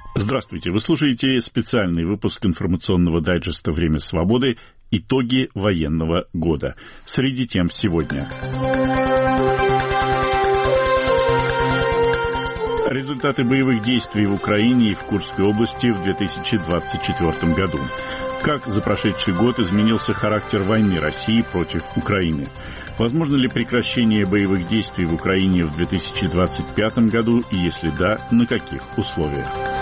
Здравствуйте. Вы слушаете специальный выпуск информационного дайджеста «Время свободы. Итоги военного года». Среди тем сегодня. Результаты боевых действий в Украине и в Курской области в 2024 году. Как за прошедший год изменился характер войны России против Украины? Возможно ли прекращение боевых действий в Украине в 2025 году? И если да, на каких условиях?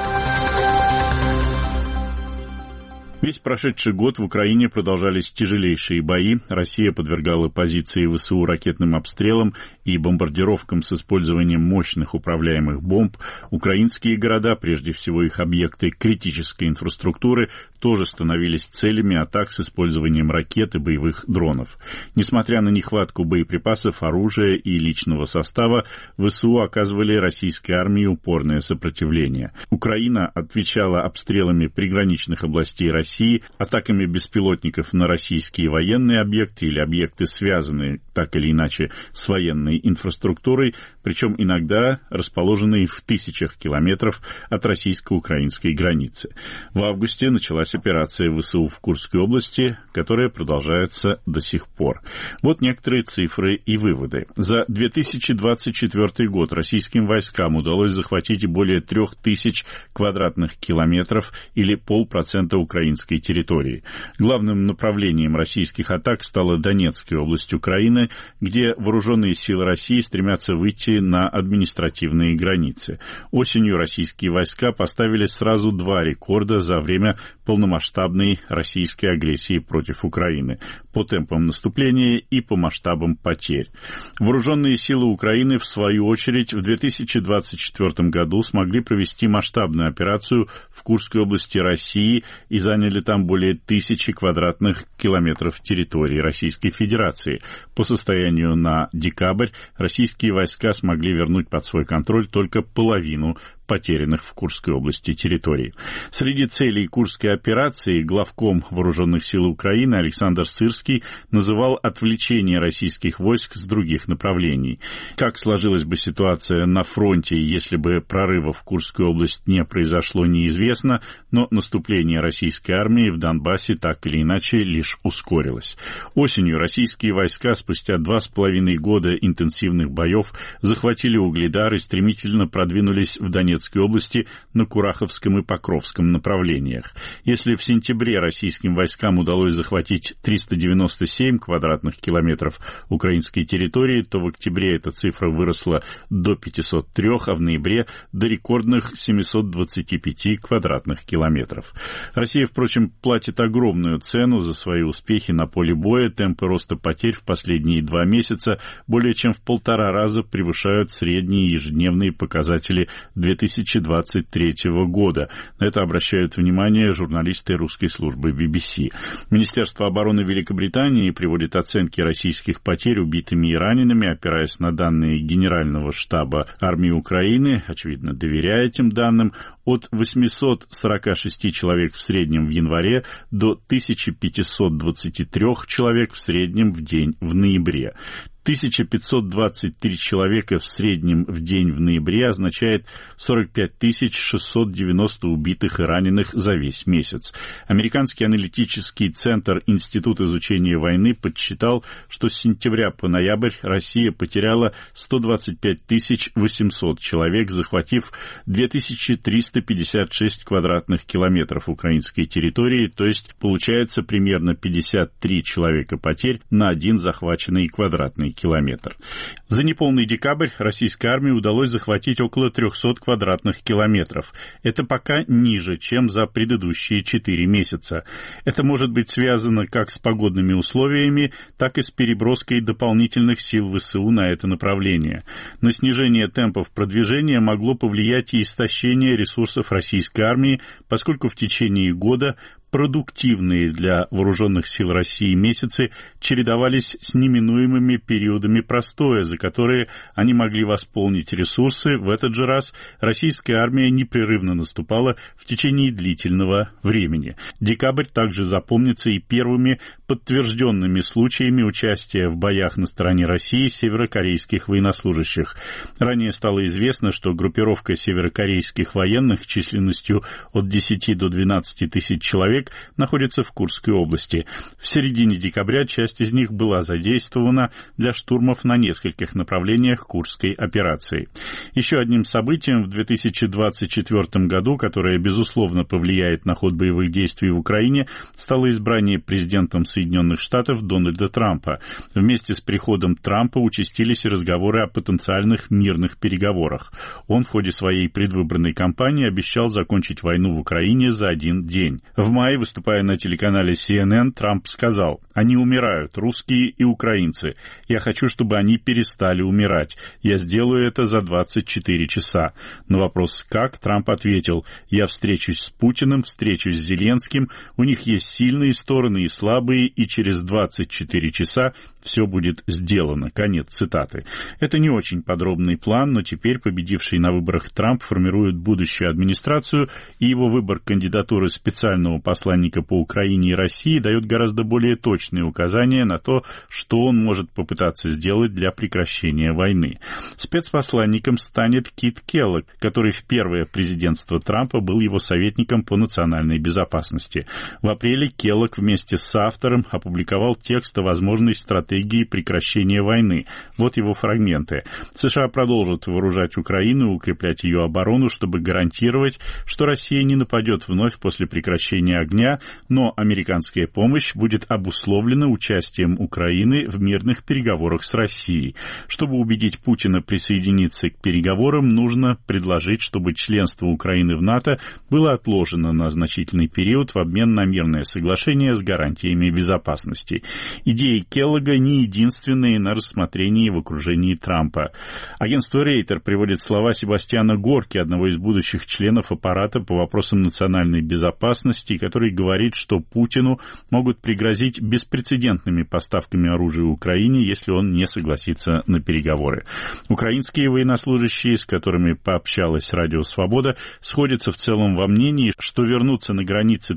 Весь прошедший год в Украине продолжались тяжелейшие бои. Россия подвергала позиции ВСУ ракетным обстрелам и бомбардировкам с использованием мощных управляемых бомб. Украинские города, прежде всего их объекты критической инфраструктуры, тоже становились целями атак с использованием ракет и боевых дронов. Несмотря на нехватку боеприпасов, оружия и личного состава, ВСУ оказывали российской армии упорное сопротивление. Украина отвечала обстрелами приграничных областей России, атаками беспилотников на российские военные объекты или объекты, связанные так или иначе с военной инфраструктурой, причем иногда расположенные в тысячах километров от российско-украинской границы. В августе началась операция ВСУ в Курской области, которая продолжается до сих пор. Вот некоторые цифры и выводы. За 2024 год российским войскам удалось захватить более 3000 квадратных километров или 0,5% украинской территории. Главным направлением российских атак стала Донецкая область Украины, где вооруженные силы России стремятся выйти на административные границы. Осенью российские войска поставили сразу 2 рекорда за время полномасштабной российской агрессии против Украины по темпам наступления и по масштабам потерь. Вооруженные силы Украины, в свою очередь, в 2024 году смогли провести масштабную операцию в Курской области России и заняли там более 1000 квадратных километров территории Российской Федерации. По состоянию на декабрь российские войска смогли вернуть под свой контроль только половину потерянных в Курской области территорий. Среди целей Курской операции главком Вооруженных сил Украины Александр Сырский называл отвлечение российских войск с других направлений. Как сложилась бы ситуация на фронте, если бы прорыва в Курскую область не произошло, неизвестно, но наступление российской армии в Донбассе так или иначе лишь ускорилось. Осенью российские войска спустя 2,5 года интенсивных боев захватили Угледар и стремительно продвинулись в Донецкой области на Кураховском и Покровском направлениях. Если в сентябре российским войскам удалось захватить 397 квадратных километров украинской территории, то в октябре эта цифра выросла до 503, а в ноябре до рекордных 725 квадратных километров. Россия, впрочем, платит огромную цену за свои успехи на поле боя. Темпы роста потерь в последние 2 месяца более чем в 1,5 раза превышают средние ежедневные показатели 2023 года. На это обращают внимание журналисты русской службы BBC. Министерство обороны Великобритании приводит оценки российских потерь убитыми и ранеными, опираясь на данные Генерального штаба армии Украины, очевидно, доверяя этим данным, от 846 человек в среднем в январе до 1523 человек в среднем в день в ноябре. 1523 человека в среднем в день в ноябре означает 45 690 убитых и раненых за весь месяц. Американский аналитический центр Институт изучения войны подсчитал, что с сентября по ноябрь Россия потеряла 125 800 человек, захватив 2356 квадратных километров украинской территории, то есть получается примерно 53 человека потерь на один захваченный квадратный километр. За неполный декабрь российской армии удалось захватить около 300 квадратных километров. Это пока ниже, чем за предыдущие 4 месяца. Это может быть связано как с погодными условиями, так и с переброской дополнительных сил ВСУ на это направление. На снижение темпов продвижения могло повлиять и истощение ресурсов российской армии, поскольку в течение года продуктивные для вооруженных сил России месяцы чередовались с неминуемыми периодами простоя, за которые они могли восполнить ресурсы. В этот же раз российская армия непрерывно наступала в течение длительного времени. Декабрь также запомнится и первыми подтвержденными случаями участия в боях на стороне России северокорейских военнослужащих. Ранее стало известно, что группировка северокорейских военных численностью от 10 до 12 тысяч человек находится в Курской области. В середине декабря часть из них была задействована для штурмов на нескольких направлениях Курской операции. Еще одним событием в 2024 году, которое, безусловно, повлияет на ход боевых действий в Украине, стало избрание президентом Соединенных Штатов Дональда Трампа. Вместе с приходом Трампа участились и разговоры о потенциальных мирных переговорах. Он в ходе своей предвыборной кампании обещал закончить войну в Украине за один день. В мае, выступая на телеканале CNN, Трамп сказал: «Они умирают, русские и украинцы. Я хочу, чтобы они перестали умирать. Я сделаю это за 24 часа». На вопрос «как?» Трамп ответил: «Я встречусь с Путиным, встречусь с Зеленским. У них есть сильные стороны и слабые, и через 24 часа все будет сделано». Конец цитаты. Это не очень подробный план, но теперь победивший на выборах Трамп формирует будущую администрацию, и его выбор кандидатуры специального посланника по Украине и России дает гораздо более точные указания на то, что он может попытаться сделать для прекращения войны. Спецпосланником станет Кит Келлог, который в первое президентство Трампа был его советником по национальной безопасности. В апреле Келлог вместе с автором опубликовал текст о возможной стратегии прекращения войны. Вот его фрагменты. США продолжат вооружать Украину и укреплять ее оборону, чтобы гарантировать, что Россия не нападет вновь после прекращения огня, но американская помощь будет обусловлена участием Украины в мирных переговорах с Россией. Чтобы убедить Путина присоединиться к переговорам, нужно предложить, чтобы членство Украины в НАТО было отложено на значительный период в обмен на мирное соглашение с гарантиями безопасности. Идеи Келлога не единственные на рассмотрении в окружении Трампа. Агентство Рейтер приводит слова Себастьяна Горки, одного из будущих членов аппарата по вопросам национальной безопасности, который говорит, что Путину могут пригрозить беспрецедентными поставками оружия Украине, если он не согласится на переговоры. Украинские военнослужащие, с которыми пообщалась Радио Свобода, сходятся в целом во мнении, что вернуться на границы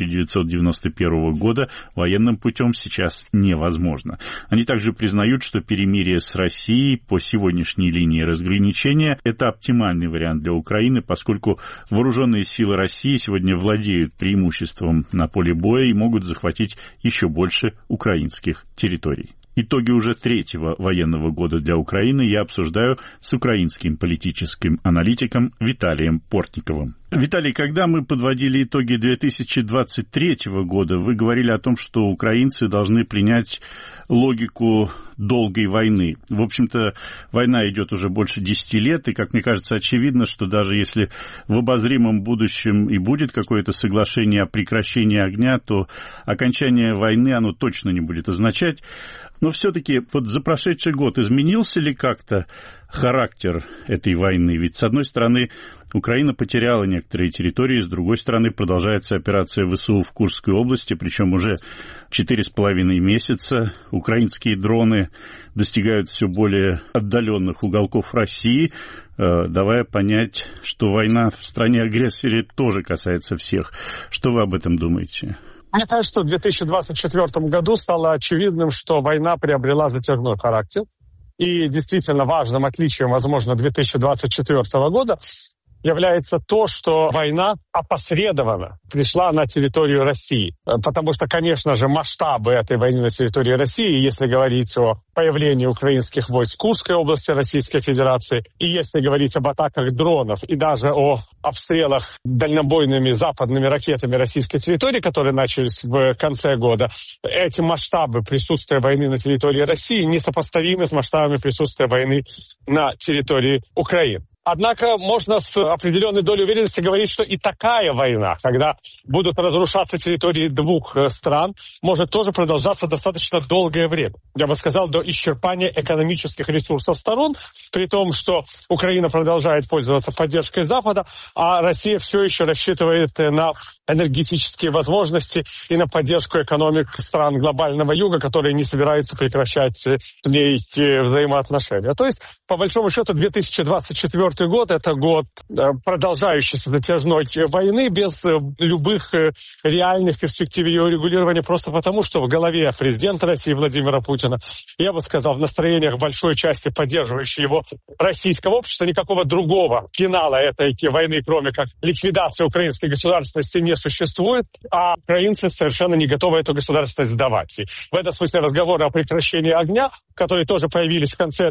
1991 года военным путем сейчас невозможно. Они также признают, что перемирие с Россией по сегодняшней линии разграничения – это оптимальный вариант для Украины, поскольку вооруженные силы России сегодня владеют преимуществом на поле боя и могут захватить еще больше украинских территорий. Итоги уже третьего военного года для Украины я обсуждаю с украинским политическим аналитиком Виталием Портниковым. Виталий, когда мы подводили итоги 2023 года, вы говорили о том, что украинцы должны принять логику долгой войны. В общем-то, война идет уже больше 10 лет, и, как мне кажется, очевидно, что даже если в обозримом будущем и будет какое-то соглашение о прекращении огня, то окончание войны оно точно не будет означать. Но все-таки вот за прошедший год изменился ли как-то характер этой войны? Ведь, с одной стороны, Украина потеряла некоторые территории, с другой стороны, продолжается операция ВСУ в Курской области, причем уже 4,5 месяца. Украинские дроны достигают все более отдаленных уголков России, давая понять, что война в стране-агрессоре тоже касается всех. Что вы об этом думаете? Мне кажется, что в 2024 году стало очевидным, что война приобрела затяжной характер. И действительно важным отличием, возможно, 2024 года является то, что война опосредованно пришла на территорию России. Потому что, конечно же, масштабы этой войны на территории России, если говорить о появлении украинских войск в Курской области Российской Федерации, и если говорить об атаках дронов, и даже о обстрелах дальнобойными западными ракетами российской территории, которые начались в конце года, эти масштабы присутствия войны на территории России несопоставимы с масштабами присутствия войны на территории Украины. Однако можно с определенной долей уверенности говорить, что и такая война, когда будут разрушаться территории двух стран, может тоже продолжаться достаточно долгое время. Я бы сказал, до исчерпания экономических ресурсов сторон, при том, что Украина продолжает пользоваться поддержкой Запада, а Россия все еще рассчитывает на энергетические возможности и на поддержку экономик стран глобального юга, которые не собираются прекращать с ней взаимоотношения. То есть, по большому счету, 2024 год – это год продолжающейся затяжной войны без любых реальных перспектив ее урегулирования, просто потому, что в голове президента России Владимира Путина, я бы сказал, в настроениях большой части поддерживающей его российского общества никакого другого финала этой войны, кроме как ликвидации украинской государственности, не существует, а украинцы совершенно не готовы эту государственность сдавать. И в этом смысле разговоры о прекращении огня, которые тоже появились в конце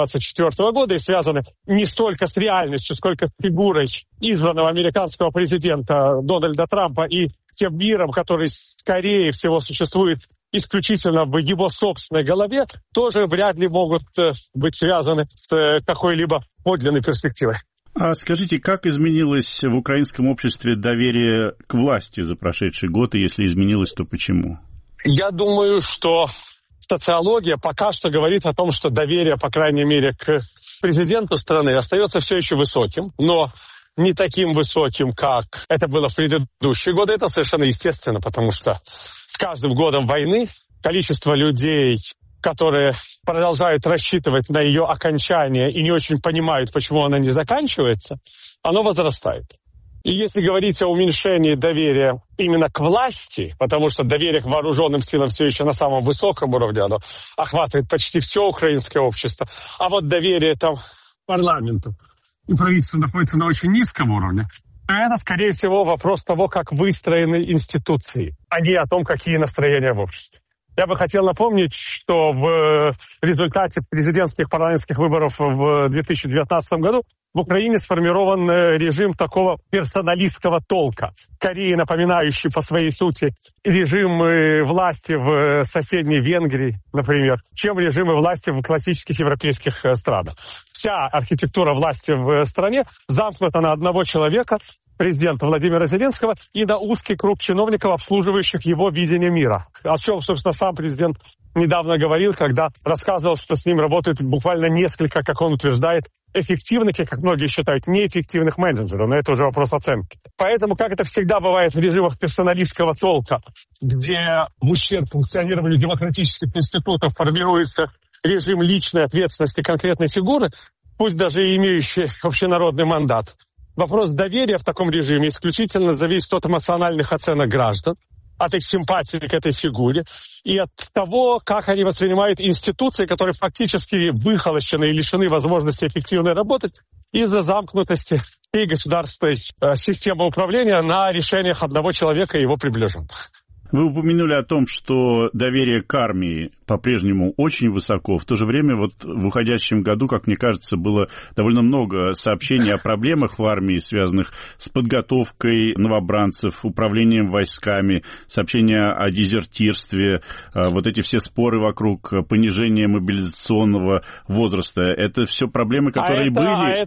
2024 года и связаны не столько с реальностью, сколько с фигурой избранного американского президента Дональда Трампа и тем миром, который, скорее всего, существует исключительно в его собственной голове, тоже вряд ли могут быть связаны с какой-либо подлинной перспективой. А скажите, как изменилось в украинском обществе доверие к власти за прошедший год, и если изменилось, то почему? Я думаю, что социология пока что говорит о том, что доверие, по крайней мере, к президенту страны остается все еще высоким, но не таким высоким, как это было в предыдущие годы. Это совершенно естественно, потому что с каждым годом войны количество людей, которые продолжают рассчитывать на ее окончание и не очень понимают, почему она не заканчивается, оно возрастает. И если говорить о уменьшении доверия именно к власти, потому что доверие к вооруженным силам все еще на самом высоком уровне, оно охватывает почти все украинское общество, а вот доверие там парламенту и правительству находится на очень низком уровне, то это, скорее всего, вопрос того, как выстроены институции, а не о том, какие настроения в обществе. Я бы хотел напомнить, что в результате президентских парламентских выборов в 2019 году в Украине сформирован режим такого персоналистского толка, скорее напоминающий по своей сути режим власти в соседней Венгрии, например, чем режимы власти в классических европейских странах. Вся архитектура власти в стране замкнута на одного человека, президента Владимира Зеленского, и на узкий круг чиновников, обслуживающих его видение мира. О чем, собственно, сам президент недавно говорил, когда рассказывал, что с ним работает буквально несколько, как он утверждает, эффективных и, как многие считают, неэффективных менеджеров. Но это уже вопрос оценки. Поэтому, как это всегда бывает в режимах персоналистского толка, где в ущерб функционированию демократических институтов формируется режим личной ответственности конкретной фигуры, пусть даже и имеющей общенародный мандат, вопрос доверия в таком режиме исключительно зависит от эмоциональных оценок граждан, от их симпатии к этой фигуре и от того, как они воспринимают институции, которые фактически выхолощены и лишены возможности эффективно работать из-за замкнутости и государственной системы управления на решениях одного человека и его приближенных. Вы упомянули о том, что доверие к армии по-прежнему очень высоко. В то же время вот в уходящем году, как мне кажется, было довольно много сообщений о проблемах в армии, связанных с подготовкой новобранцев, управлением войсками, сообщения о дезертирстве, вот эти все споры вокруг понижения мобилизационного возраста. Это все проблемы, которые были.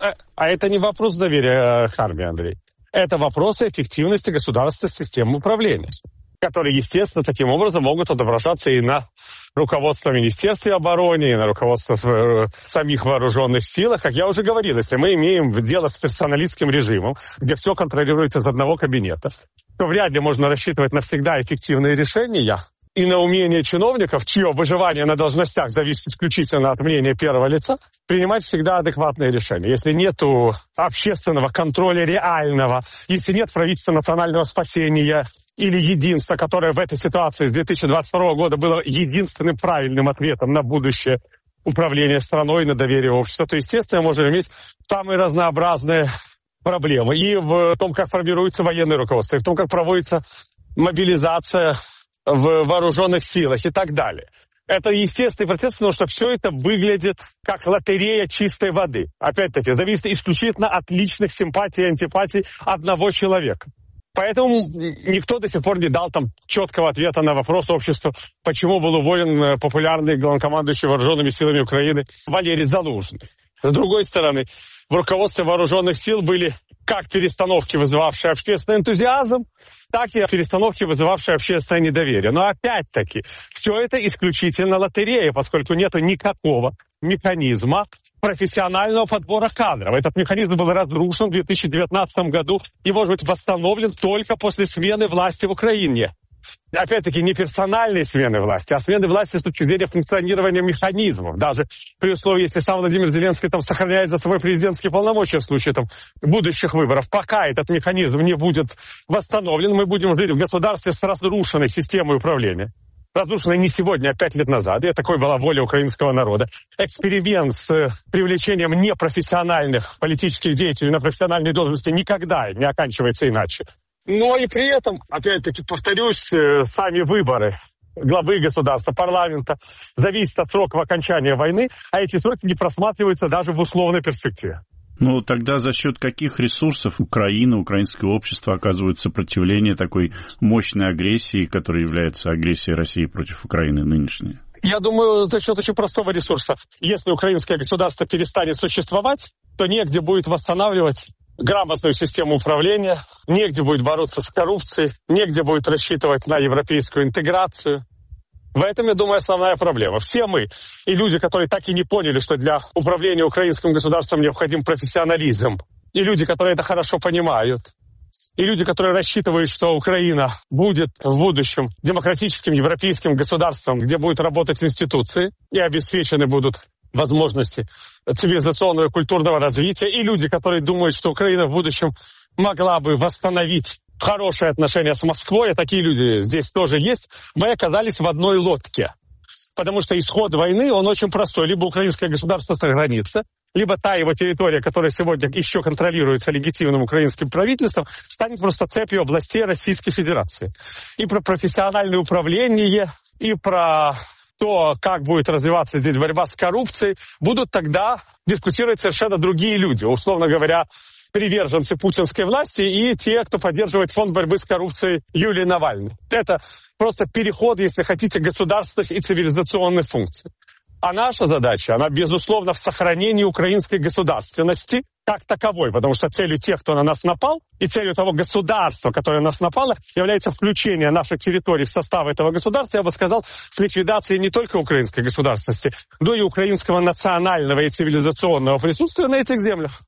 Это не вопрос доверия к армии, Андрей. Это вопрос эффективности государственной системы управления, которые, естественно, таким образом могут отображаться и на руководство Министерства обороны, и на руководство самих вооруженных сил. Как я уже говорил, если мы имеем дело с персоналистским режимом, где все контролируется из одного кабинета, то вряд ли можно рассчитывать на всегда эффективные решения и на умение чиновников, чье выживание на должностях зависит исключительно от мнения первого лица, принимать всегда адекватные решения. Если нет общественного контроля реального, если нет правительства национального спасения или единства, которое в этой ситуации с 2022 года было единственным правильным ответом на будущее управление страной, на доверие общества, то, естественно, можем иметь самые разнообразные проблемы. И в том, как формируется военное руководство, и в том, как проводится мобилизация в вооруженных силах и так далее. Это естественный процесс, потому что все это выглядит как лотерея чистой воды. Опять-таки, зависит исключительно от личных симпатий и антипатий одного человека. Поэтому никто до сих пор не дал там четкого ответа на вопрос обществу, почему был уволен популярный главнокомандующий вооруженными силами Украины Валерий Залужный. С другой стороны, в руководстве вооруженных сил были как перестановки, вызывавшие общественный энтузиазм, так и перестановки, вызывавшие общественное недоверие. Но опять-таки, все это исключительно лотерея, поскольку нет никакого механизма профессионального подбора кадров. Этот механизм был разрушен в 2019 году и может быть восстановлен только после смены власти в Украине. Опять-таки, не персональные смены власти, а смены власти с точки зрения функционирования механизмов. Даже при условии, если сам Владимир Зеленский сохраняет за собой президентские полномочия в случае будущих выборов. Пока этот механизм не будет восстановлен, мы будем жить в государстве с разрушенной системой управления. Разрушенной не сегодня, а 5 лет назад. И такой была воля украинского народа. Эксперимент с привлечением непрофессиональных политических деятелей на профессиональные должности никогда не оканчивается иначе. Но и при этом, опять-таки, повторюсь, сами выборы главы государства, парламента зависят от сроков окончания войны, а эти сроки не просматриваются даже в условной перспективе. Ну, тогда за счет каких ресурсов Украина, украинское общество оказывает сопротивление такой мощной агрессии, которая является агрессией России против Украины нынешней? Я думаю, за счет очень простого ресурса. Если украинское государство перестанет существовать, то негде будет восстанавливать грамотную систему управления, негде будет бороться с коррупцией, негде будет рассчитывать на европейскую интеграцию. В этом, я думаю, основная проблема. Все мы, и люди, которые так и не поняли, что для управления украинским государством необходим профессионализм, и люди, которые это хорошо понимают, и люди, которые рассчитывают, что Украина будет в будущем демократическим европейским государством, где будут работать институции и обеспечены будут возможности цивилизационного и культурного развития, и люди, которые думают, что Украина в будущем могла бы восстановить хорошие отношения с Москвой, а такие люди здесь тоже есть, мы оказались в одной лодке. Потому что исход войны, он очень простой. Либо украинское государство сохранится, либо та его территория, которая сегодня еще контролируется легитимным украинским правительством, станет просто цепью областей Российской Федерации. И про профессиональное управление, и про то, как будет развиваться здесь борьба с коррупцией, будут тогда дискутировать совершенно другие люди. Условно говоря, приверженцы путинской власти и те, кто поддерживает фонд борьбы с коррупцией Юлии Навальной. Это просто переход, если хотите, государственных и цивилизационных функций. А наша задача, она, безусловно, в сохранении украинской государственности как таковой, потому что целью тех, кто на нас напал, и целью того государства, которое на нас напало, является включение наших территорий в состав этого государства, я бы сказал, с ликвидацией не только украинской государственности, но и украинского национального и цивилизационного присутствия на этих землях.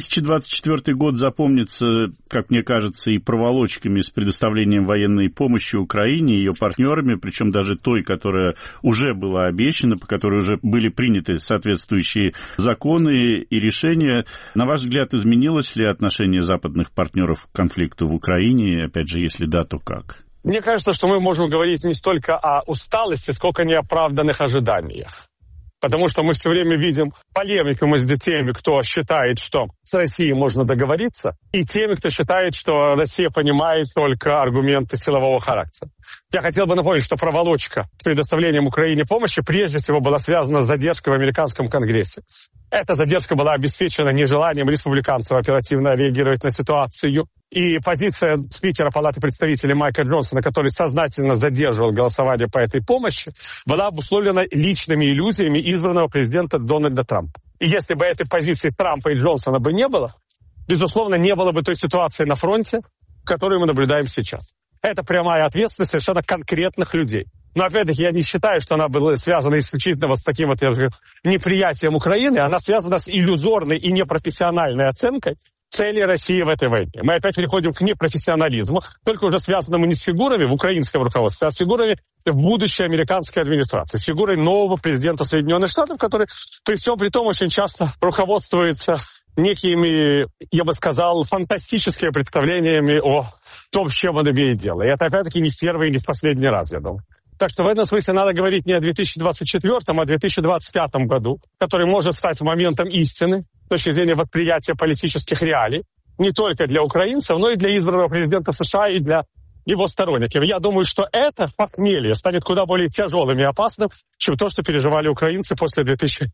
2024 год запомнится, как мне кажется, и проволочками с предоставлением военной помощи Украине и ее партнерами, причем даже той, которая уже была обещана, по которой уже были приняты соответствующие законы и решения. На ваш взгляд, изменилось ли отношение западных партнеров к конфликту в Украине? И, опять же, если да, то как? Мне кажется, что мы можем говорить не столько о усталости, сколько о неоправданных ожиданиях. Потому что мы все время видим полемику между теми, кто считает, что с Россией можно договориться, и теми, кто считает, что Россия понимает только аргументы силового характера. Я хотел бы напомнить, что проволочка с предоставлением Украине помощи прежде всего была связана с задержкой в американском Конгрессе. Эта задержка была обеспечена нежеланием республиканцев оперативно реагировать на ситуацию. И позиция спикера Палаты представителей Майка Джонсона, который сознательно задерживал голосование по этой помощи, была обусловлена личными иллюзиями избранного президента Дональда Трампа. И если бы этой позиции Трампа и Джонсона бы не было, безусловно, не было бы той ситуации на фронте, которую мы наблюдаем сейчас. Это прямая ответственность совершенно конкретных людей. Но, опять-таки, я не считаю, что она была связана исключительно вот с таким вот неприятием Украины. Она связана с иллюзорной и непрофессиональной оценкой цели России в этой войне. Мы опять переходим к непрофессионализму, только уже связанному не с фигурами в украинском руководстве, а с фигурами в будущей американской администрации, с фигурой нового президента Соединенных Штатов, который при всем при том очень часто руководствуется некими, я бы сказал, фантастическими представлениями о том, с чем он имеет дело. И это, опять-таки, не в первый и не в последний раз, я думаю. Так что в этом смысле надо говорить не о 2024, а о 2025 году, который может стать моментом истины с точки зрения восприятия политических реалий, не только для украинцев, но и для избранного президента США и для его сторонников. Я думаю, что это похмелье станет куда более тяжелым и опасным, чем то, что переживали украинцы после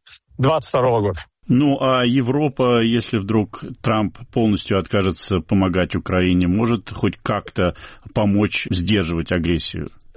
2022 года. Ну, а Европа, если вдруг Трамп полностью откажется помогать Украине, может хоть как-то помочь сдерживать агрессию?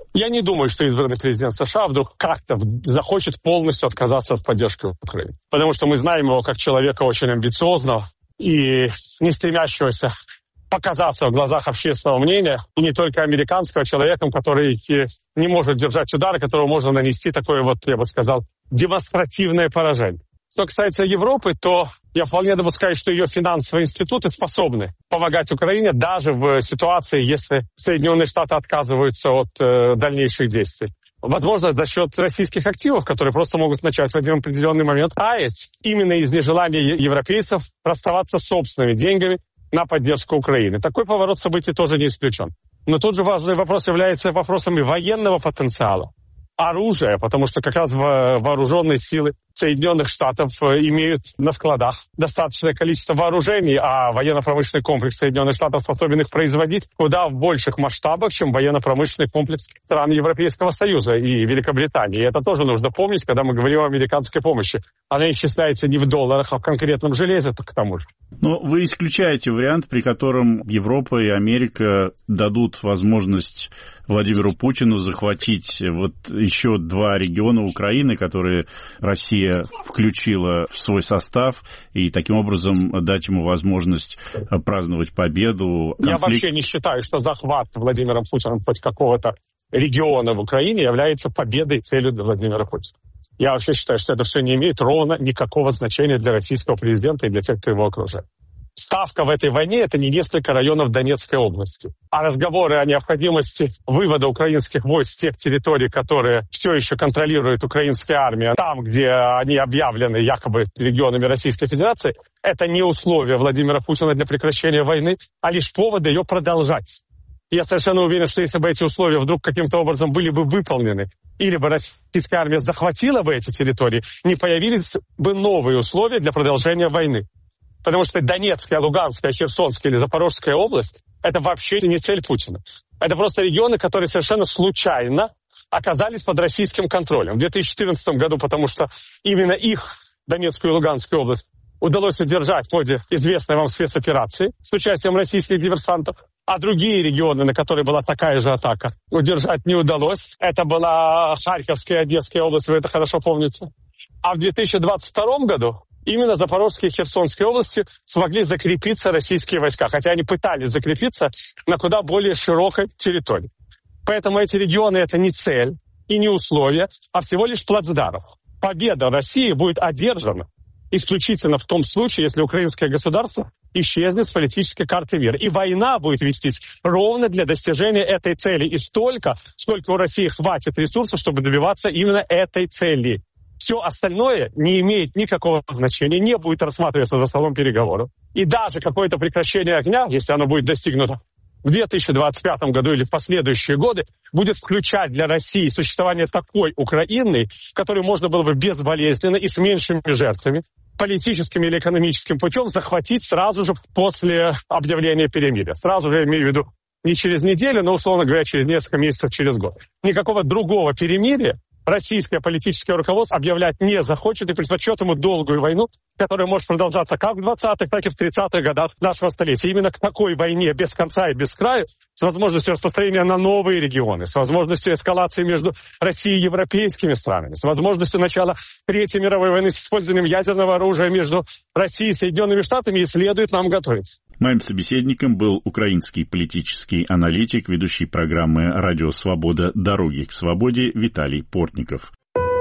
Я не думаю, что избранный президент США вдруг как-то захочет полностью отказаться от поддержки Украины. Потому что мы знаем его как человека очень амбициозного и не стремящегося показаться в глазах общественного мнения, и не только американского, человеком, который не может держать удары, которого можно нанести такое вот, я бы сказал, демонстративное поражение. Что касается Европы, то я вполне допускаю, что ее финансовые институты способны помогать Украине даже в ситуации, если Соединенные Штаты отказываются от дальнейших действий. Возможно, за счет российских активов, которые просто могут начать в один определенный момент таять именно из нежелания европейцев расставаться с собственными деньгами на поддержку Украины. Такой поворот событий тоже не исключен. Но тут же важный вопрос является вопросами военного потенциала, оружия, потому что как раз вооруженные силы Соединенных Штатов имеют на складах достаточное количество вооружений, а военно-промышленный комплекс Соединенных Штатов способен их производить куда в больших масштабах, чем военно-промышленный комплекс стран Европейского Союза и Великобритании. И это тоже нужно помнить, когда мы говорим о американской помощи. Она исчисляется не в долларах, а в конкретном железе, к тому же. Но вы исключаете вариант, при котором Европа и Америка дадут возможность Владимиру Путину захватить вот еще 2 региона Украины, которые Россия включила в свой состав, и таким образом дать ему возможность праздновать победу. Я вообще не считаю, что захват Владимиром Путиным хоть какого-то региона в Украине является победой и целью для Владимира Путина. Я вообще считаю, что это все не имеет ровно никакого значения для российского президента и для тех, кто его окружает. Ставка в этой войне – это не несколько районов Донецкой области, а разговоры о необходимости вывода украинских войск с тех территорий, которые все еще контролирует украинская армия, там, где они объявлены якобы регионами Российской Федерации, это не условие Владимира Путина для прекращения войны, а лишь повод ее продолжать. Я совершенно уверен, что если бы эти условия вдруг каким-то образом были бы выполнены, или бы российская армия захватила бы эти территории, не появились бы новые условия для продолжения войны. Потому что Донецкая, Луганская, Херсонская или Запорожская область – это вообще не цель Путина. Это просто регионы, которые совершенно случайно оказались под российским контролем. В 2014 году, потому что именно их, Донецкую и Луганскую область, удалось удержать в ходе известной вам спецоперации с участием российских диверсантов, а другие регионы, на которые была такая же атака, удержать не удалось. Это была Харьковская и Одесская область, вы это хорошо помните. А в 2022 году именно Запорожской и Херсонской области смогли закрепиться российские войска, хотя они пытались закрепиться на куда более широкой территории. Поэтому эти регионы – это не цель и не условие, а всего лишь плацдарм. Победа России будет одержана исключительно в том случае, если украинское государство исчезнет с политической карты мира. И война будет вестись ровно для достижения этой цели. И столько, сколько у России хватит ресурсов, чтобы добиваться именно этой цели. Все остальное не имеет никакого значения, не будет рассматриваться за столом переговоров. И даже какое-то прекращение огня, если оно будет достигнуто в 2025 году или в последующие годы, будет включать для России существование такой Украины, которую можно было бы безболезненно и с меньшими жертвами, политическим или экономическим путем захватить сразу же после объявления перемирия. Сразу же, я имею в виду, не через неделю, но, условно говоря, через несколько месяцев, через год. Никакого другого перемирия российское политическое руководство объявлять не захочет и предпочтет ему долгую войну, которая может продолжаться как в 20-х, так и в 30-х годах нашего столетия. Именно к такой войне без конца и без края, с возможностью распространения на новые регионы, с возможностью эскалации между Россией и европейскими странами, с возможностью начала Третьей мировой войны с использованием ядерного оружия между Россией и Соединенными Штатами, и следует нам готовиться. Моим собеседником был украинский политический аналитик, ведущий программы «Радио Свобода. Дороги к свободе» Виталий Портников.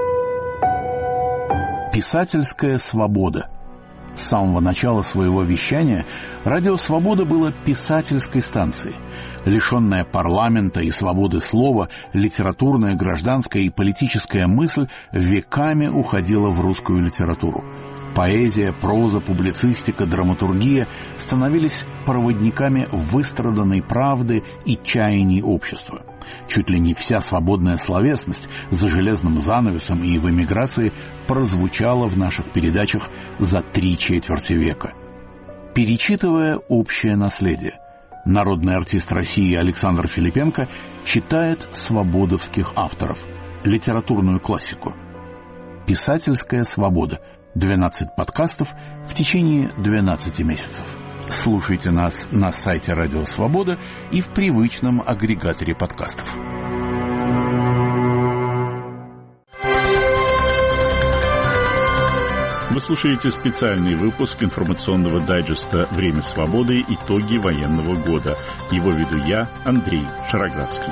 Писательская свобода. С самого начала своего вещания «Радио Свобода» было писательской станцией. Лишенная парламента и свободы слова, литературная, гражданская и политическая мысль веками уходила в русскую литературу. Поэзия, проза, публицистика, драматургия становились проводниками выстраданной правды и чаяний общества. Чуть ли не вся свободная словесность за железным занавесом и в эмиграции прозвучала в наших передачах за 3/4 века. Перечитывая общее наследие, народный артист России Александр Филипенко читает свободовских авторов, литературную классику. Писательская свобода. 12 подкастов в течение 12 месяцев. Слушайте нас на сайте Радио Свобода и в привычном агрегаторе подкастов. Вы слушаете специальный выпуск информационного дайджеста «Время свободы. Итоги военного года». Его веду я, Андрей Шароградский.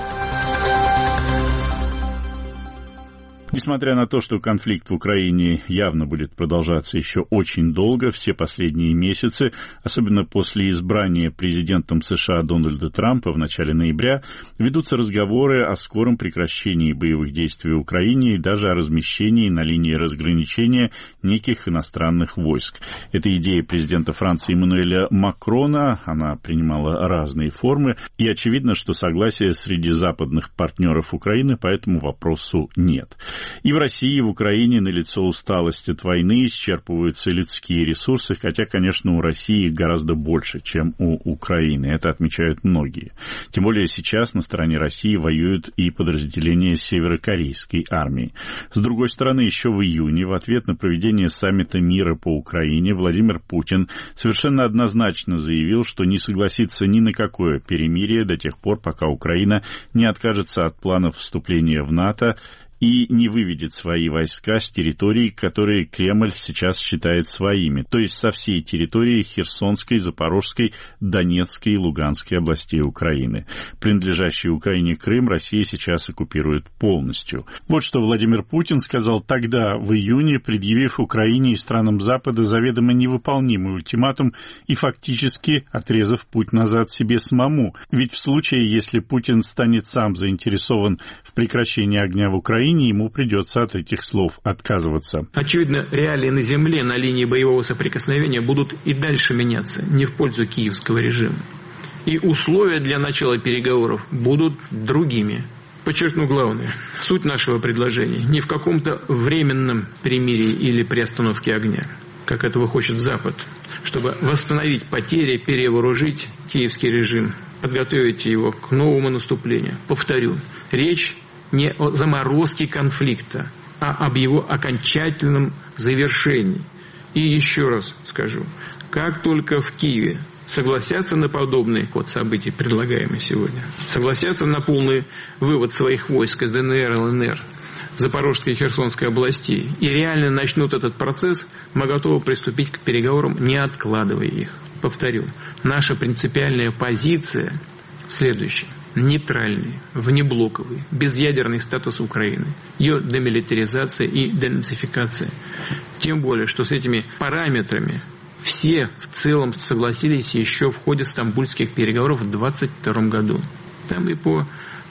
Несмотря на то, что конфликт в Украине явно будет продолжаться еще очень долго, все последние месяцы, особенно после избрания президентом США Дональда Трампа в начале ноября, ведутся разговоры о скором прекращении боевых действий в Украине и даже о размещении на линии разграничения неких иностранных войск. Это идея президента Франции Эммануэля Макрона, она принимала разные формы, и очевидно, что согласия среди западных партнеров Украины по этому вопросу нет. И в России, и в Украине налицо усталость от войны, исчерпываются людские ресурсы, хотя, конечно, у России гораздо больше, чем у Украины. Это отмечают многие. Тем более сейчас на стороне России воюют и подразделения северокорейской армии. С другой стороны, еще в июне, в ответ на проведение саммита мира по Украине, Владимир Путин совершенно однозначно заявил, что не согласится ни на какое перемирие до тех пор, пока Украина не откажется от планов вступления в НАТО и не выведет свои войска с территорий, которые Кремль сейчас считает своими, то есть со всей территории Херсонской, Запорожской, Донецкой и Луганской областей Украины. Принадлежащий Украине Крым Россия сейчас оккупирует полностью. Вот что Владимир Путин сказал тогда, в июне, предъявив Украине и странам Запада заведомо невыполнимый ультиматум и фактически отрезав путь назад себе самому. Ведь в случае, если Путин станет сам заинтересован в прекращении огня в Украине, ему придется от этих слов отказываться. Очевидно, реалии на земле на линии боевого соприкосновения будут и дальше меняться, не в пользу киевского режима. И условия для начала переговоров будут другими. Подчеркну главное. Суть нашего предложения не в каком-то временном примирии или приостановке огня, как этого хочет Запад, чтобы восстановить потери, перевооружить киевский режим, подготовить его к новому наступлению. Повторю, речь не о заморозке конфликта, а об его окончательном завершении. И еще раз скажу, как только в Киеве согласятся на подобный ход событий, предлагаемый сегодня, согласятся на полный вывод своих войск из ДНР, ЛНР, Запорожской и Херсонской областей, и реально начнут этот процесс, мы готовы приступить к переговорам, не откладывая их. Повторю, наша принципиальная позиция следующая. Нейтральный, внеблоковый, безъядерный статус Украины, ее демилитаризация и денацификация. Тем более, что с этими параметрами все в целом согласились еще в ходе стамбульских переговоров в 2022 году. Там и по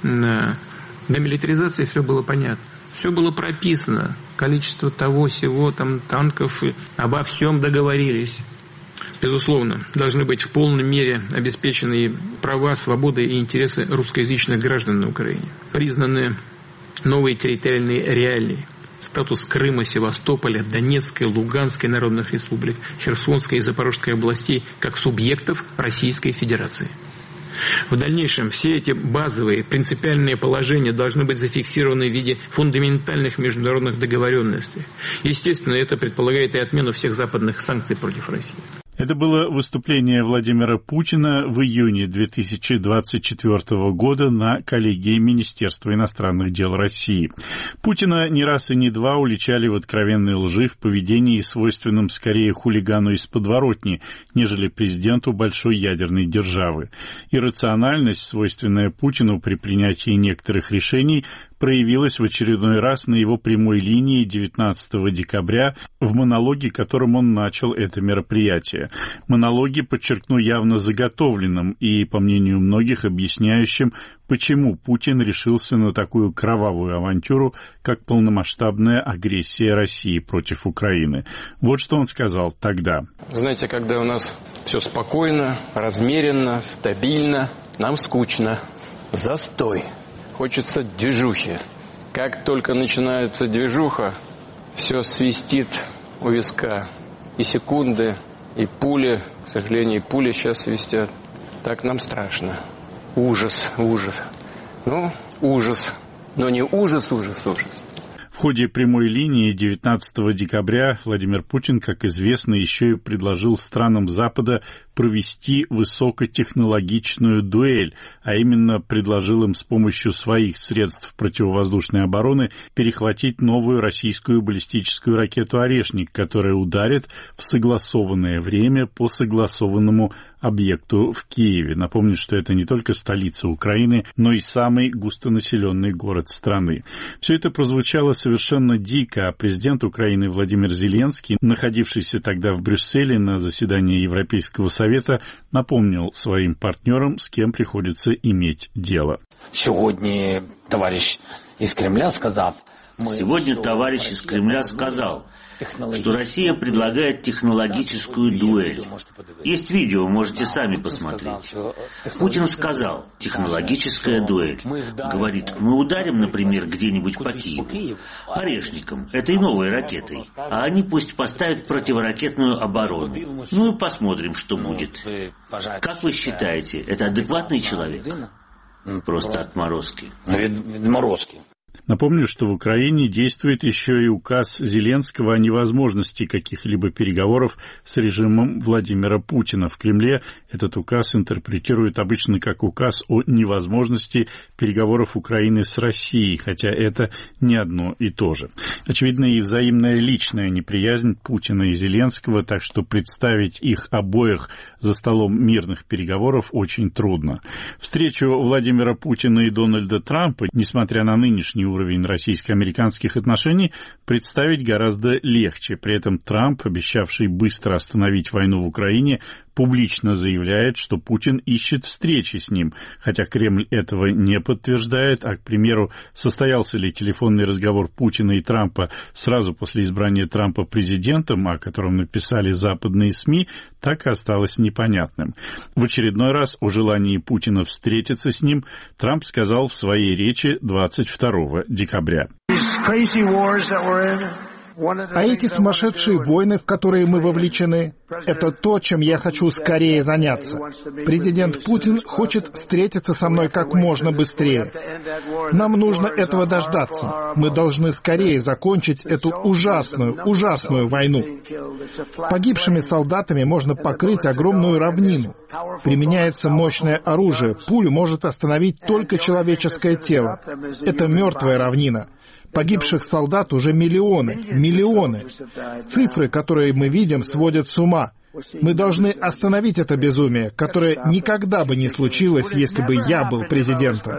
демилитаризации все было понятно. Все было прописано. Количество того, сего, там, танков, обо всем договорились. Безусловно, должны быть в полной мере обеспечены права, свободы и интересы русскоязычных граждан на Украине. Признаны новые территориальные реалии. Статус Крыма, Севастополя, Донецкой, Луганской народных республик, Херсонской и Запорожской областей как субъектов Российской Федерации. В дальнейшем все эти базовые принципиальные положения должны быть зафиксированы в виде фундаментальных международных договоренностей. Естественно, это предполагает и отмену всех западных санкций против России. Это было выступление Владимира Путина в июне 2024 года на коллегии Министерства иностранных дел России. Путина не раз и не два уличали в откровенной лжи в поведении, свойственном скорее хулигану из подворотни, нежели президенту большой ядерной державы. Иррациональность, свойственная Путину при принятии некоторых решений, проявилась в очередной раз на его прямой линии 19 декабря в монологе, которым он начал это мероприятие. Монологе, подчеркну, явно заготовленном и, по мнению многих, объясняющим, почему Путин решился на такую кровавую авантюру, как полномасштабная агрессия России против Украины. Вот что он сказал тогда. Знаете, когда у нас все спокойно, размеренно, стабильно, нам скучно. Застой. Хочется движухи. Как только начинается движуха, все свистит у виска. И секунды, и пули, к сожалению, и пули сейчас свистят. Так нам страшно. Ужас, ужас. Ну, ужас. Но не ужас, ужас, ужас. В ходе прямой линии 19 декабря Владимир Путин, как известно, еще и предложил странам Запада провести высокотехнологичную дуэль, а именно предложил им с помощью своих средств противовоздушной обороны перехватить новую российскую баллистическую ракету «Орешник», которая ударит в согласованное время по согласованному объекту в Киеве. Напомню, что это не только столица Украины, но и самый густонаселенный город страны. Все это прозвучало совершенно дико, а президент Украины Владимир Зеленский, находившийся тогда в Брюсселе на заседании Европейского совета, напомнил своим партнерам, с кем приходится иметь дело. Сегодня товарищ из Кремля сказал, что Россия предлагает технологическую дуэль. Есть видео, можете сами посмотреть. Путин сказал, технологическая дуэль. Говорит, мы ударим, например, где-нибудь по Киеву орешником, этой новой ракетой, а они пусть поставят противоракетную оборону. Ну и посмотрим, что будет. Как вы считаете, это адекватный человек? Просто отморозки. Напомню, что в Украине действует еще и указ Зеленского о невозможности каких-либо переговоров с режимом Владимира Путина. В Кремле этот указ интерпретируют обычно как указ о невозможности переговоров Украины с Россией, хотя это не одно и то же. Очевидно, и взаимная личная неприязнь Путина и Зеленского, так что представить их обоих за столом мирных переговоров очень трудно. Встречу Владимира Путина и Дональда Трампа, несмотря на нынешний уровень российско-американских отношений, представить гораздо легче. При этом Трамп, обещавший быстро остановить войну в Украине, публично заявляет, что Путин ищет встречи с ним, хотя Кремль этого не подтверждает, а, к примеру, состоялся ли телефонный разговор Путина и Трампа сразу после избрания Трампа президентом, о котором написали западные СМИ, так и осталось непонятным. В очередной раз о желании Путина встретиться с ним Трамп сказал в своей речи 22 декабря. А эти сумасшедшие войны, в которые мы вовлечены, это то, чем я хочу скорее заняться. Президент Путин хочет встретиться со мной как можно быстрее. Нам нужно этого дождаться. Мы должны скорее закончить эту ужасную войну. Погибшими солдатами можно покрыть огромную равнину. Применяется мощное оружие. Пулю может остановить только человеческое тело. Это мертвая равнина. Погибших солдат уже миллионы. Цифры, которые мы видим, сводят с ума. Мы должны остановить это безумие, которое никогда бы не случилось, если бы я был президентом.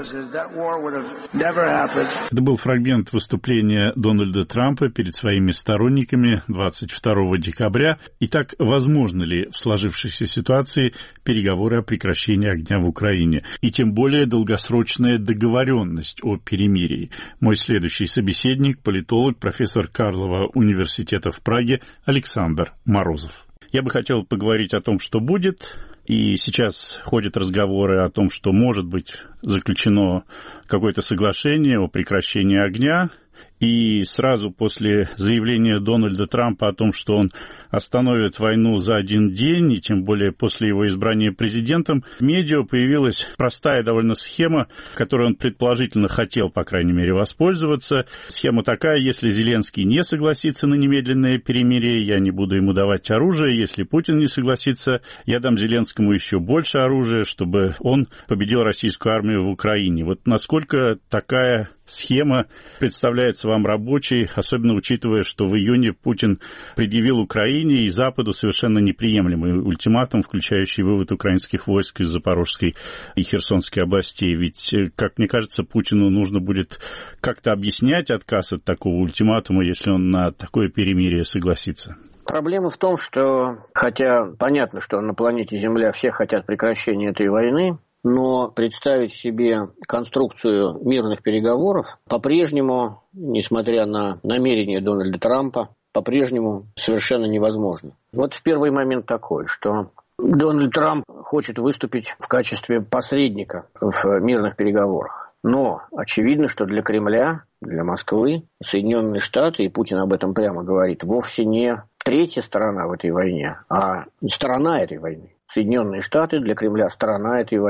Это был фрагмент выступления Дональда Трампа перед своими сторонниками 22 декабря. Итак, возможно ли в сложившейся ситуации переговоры о прекращении огня в Украине? И тем более долгосрочная договоренность о перемирии. Мой следующий собеседник, политолог, профессор Карлова университета в Праге Александр Морозов. Я бы хотел поговорить о том, что будет, и сейчас ходят разговоры о том, что может быть заключено какое-то соглашение о прекращении огня, и сразу после заявления Дональда Трампа о том, что он остановит войну за один день, и тем более после его избрания президентом, в медиа появилась простая довольно схема, которой он предположительно хотел, по крайней мере, воспользоваться. Схема такая: если Зеленский не согласится на немедленное перемирие, я не буду ему давать оружие. Если Путин не согласится, я дам Зеленскому еще больше оружия, чтобы он победил российскую армию в Украине. Вот насколько такая схема представляется вам рабочей, особенно учитывая, что в июне Путин предъявил Украине и Западу совершенно неприемлемый ультиматум, включающий вывод украинских войск из Запорожской и Херсонской областей. Ведь, как мне кажется, Путину нужно будет как-то объяснять отказ от такого ультиматума, если он на такое перемирие согласится. Проблема в том, что, хотя понятно, что на планете Земля все хотят прекращения этой войны, но представить себе конструкцию мирных переговоров по-прежнему, несмотря на намерения Дональда Трампа, по-прежнему совершенно невозможно. Вот в первый момент такой, что Дональд Трамп хочет выступить в качестве посредника в мирных переговорах. Но очевидно, что для Кремля, для Москвы, Соединенные Штаты, и Путин об этом прямо говорит, вовсе не третья сторона в этой войне, а сторона этой войны. Соединенные Штаты для Кремля сторона этой войны.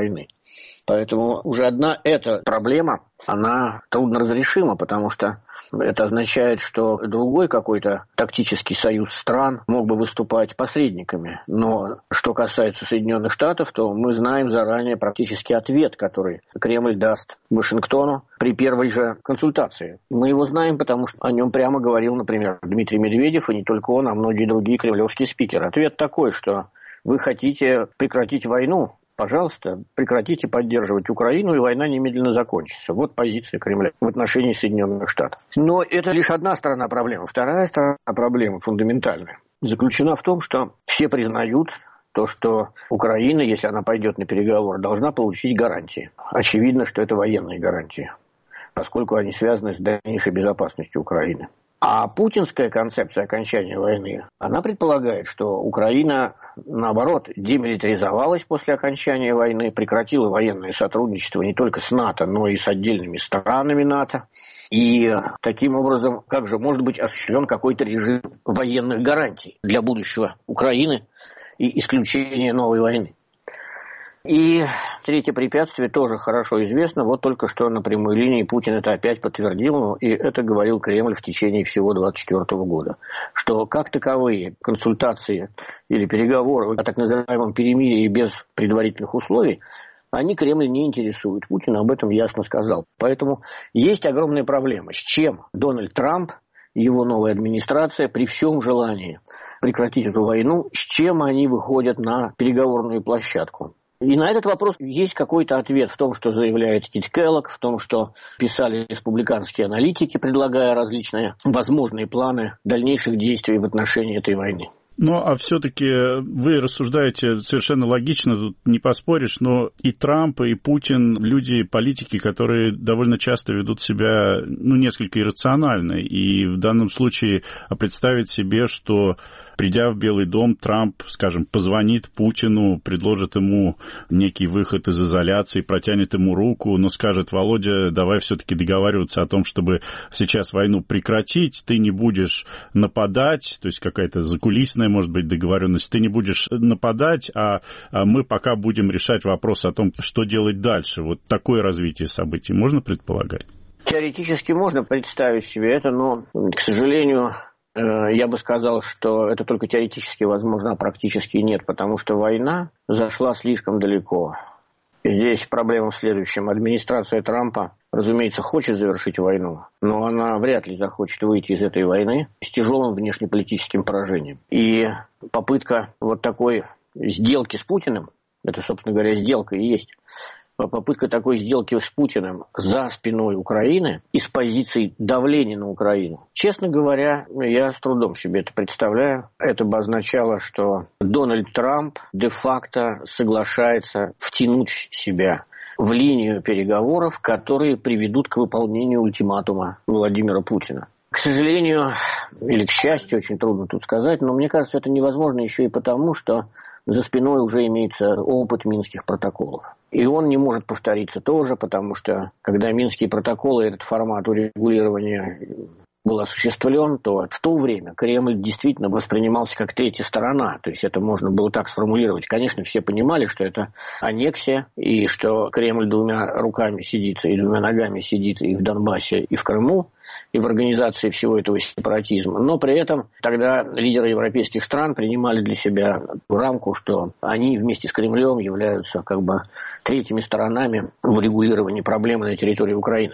Поэтому уже одна эта проблема, она трудно разрешима, потому что это означает, что другой какой-то тактический союз стран мог бы выступать посредниками. Но что касается Соединенных Штатов, то мы знаем заранее практически ответ, который Кремль даст Вашингтону при первой же консультации. Мы его знаем, потому что о нем прямо говорил, например, Дмитрий Медведев, и не только он, а многие другие кремлевские спикеры. Ответ такой, что вы хотите прекратить войну, пожалуйста, прекратите поддерживать Украину, и война немедленно закончится. Вот позиция Кремля в отношении Соединенных Штатов. Но это лишь одна сторона проблемы. Вторая сторона проблемы, фундаментальная, заключена в том, что все признают то, что Украина, если она пойдет на переговоры, должна получить гарантии. Очевидно, что это военные гарантии, поскольку они связаны с дальнейшей безопасностью Украины. А путинская концепция окончания войны, она предполагает, что Украина, наоборот, демилитаризовалась после окончания войны, прекратила военное сотрудничество не только с НАТО, но и с отдельными странами НАТО. И таким образом, как же может быть осуществлен какой-то режим военных гарантий для будущего Украины и исключения новой войны? И третье препятствие тоже хорошо известно. Вот только что на прямой линии Путин это опять подтвердил, и это говорил Кремль в течение всего 2024 года, что как таковые консультации или переговоры о так называемом перемирии без предварительных условий, они Кремль не интересуют. Путин об этом ясно сказал. Поэтому есть огромная проблема, с чем Дональд Трамп, его новая администрация, при всем желании прекратить эту войну, с чем они выходят на переговорную площадку. И на этот вопрос есть какой-то ответ в том, что заявляет Кит Келлог, в том, что писали республиканские аналитики, предлагая различные возможные планы дальнейших действий в отношении этой войны. Ну, а все-таки вы рассуждаете совершенно логично, тут не поспоришь, но и Трамп, и Путин, люди, политики, которые довольно часто ведут себя, несколько иррационально. И в данном случае представить себе, что, придя в Белый дом, Трамп, скажем, позвонит Путину, предложит ему некий выход из изоляции, протянет ему руку, но скажет: Володя, давай все-таки договариваться о том, чтобы сейчас войну прекратить, ты не будешь нападать, то есть какая-то закулисная, может быть, договоренность, ты не будешь нападать, а мы пока будем решать вопрос о том, что делать дальше. Вот такое развитие событий можно предполагать? Теоретически можно представить себе это, но, к сожалению, я бы сказал, что это только теоретически возможно, а практически нет, потому что война зашла слишком далеко. И здесь проблема в следующем. Администрация Трампа, разумеется, хочет завершить войну, но она вряд ли захочет выйти из этой войны с тяжелым внешнеполитическим поражением. И попытка вот такой сделки с Путиным, это, собственно говоря, сделка и есть, попытка такой сделки с Путиным за спиной Украины и с позицией давления на Украину. Честно говоря, я с трудом себе это представляю. Это бы означало, что Дональд Трамп де-факто соглашается втянуть себя в линию переговоров, которые приведут к выполнению ультиматума Владимира Путина. К сожалению, или к счастью, очень трудно тут сказать, но мне кажется, это невозможно еще и потому, что за спиной уже имеется опыт Минских протоколов. И он не может повториться тоже, потому что когда Минские протоколы, этот формат урегулирования был осуществлен, то в то время Кремль действительно воспринимался как третья сторона. То есть это можно было так сформулировать. Конечно, все понимали, что это аннексия, и что Кремль двумя руками сидит и двумя ногами сидит и в Донбассе, и в Крыму, и в организации всего этого сепаратизма. Но при этом тогда лидеры европейских стран принимали для себя рамку, что они вместе с Кремлем являются как бы третьими сторонами в урегулировании проблемы на территории Украины.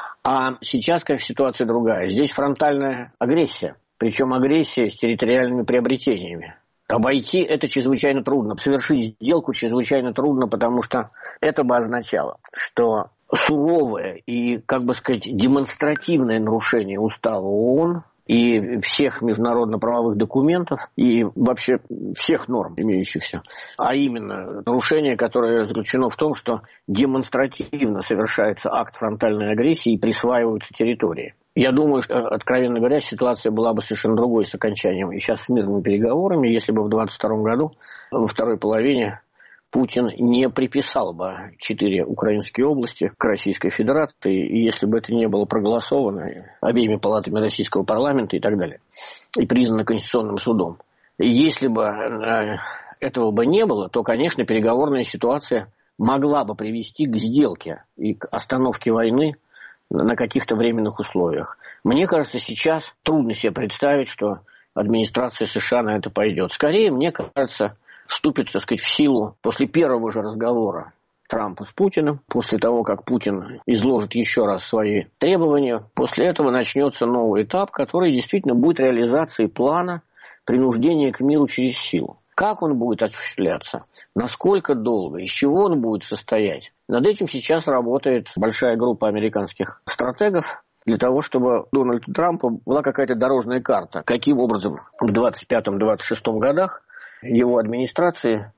А сейчас, конечно, ситуация другая. Здесь фронтальная агрессия, причем агрессия с территориальными приобретениями. Обойти это чрезвычайно трудно, совершить сделку чрезвычайно трудно, потому что это бы означало, что суровое и, как бы сказать, демонстративное нарушение устава ООН и всех международно-правовых документов и вообще всех норм имеющихся, а именно нарушение, которое заключено в том, что демонстративно совершается акт фронтальной агрессии и присваиваются территории. Я думаю, что, откровенно говоря, ситуация была бы совершенно другой с окончанием и сейчас с мирными переговорами, если бы в 2022 году, во второй половине, Путин не приписал бы 4 украинские области к Российской Федерации, и если бы это не было проголосовано обеими палатами российского парламента и так далее, и признано Конституционным судом. И если бы этого бы не было, то, конечно, переговорная ситуация могла бы привести к сделке и к остановке войны на каких-то временных условиях. Мне кажется, сейчас трудно себе представить, что администрация США на это пойдет. Скорее, мне кажется, вступит, так сказать, в силу после первого же разговора Трампа с Путиным, после того, как Путин изложит еще раз свои требования. После этого начнется новый этап, который действительно будет реализацией плана принуждения к миру через силу. Как он будет осуществляться, насколько долго, из чего он будет состоять. Над этим сейчас работает большая группа американских стратегов для того, чтобы у Дональда Трампа была какая-то дорожная карта, каким образом в 2025-2026 годах его администрации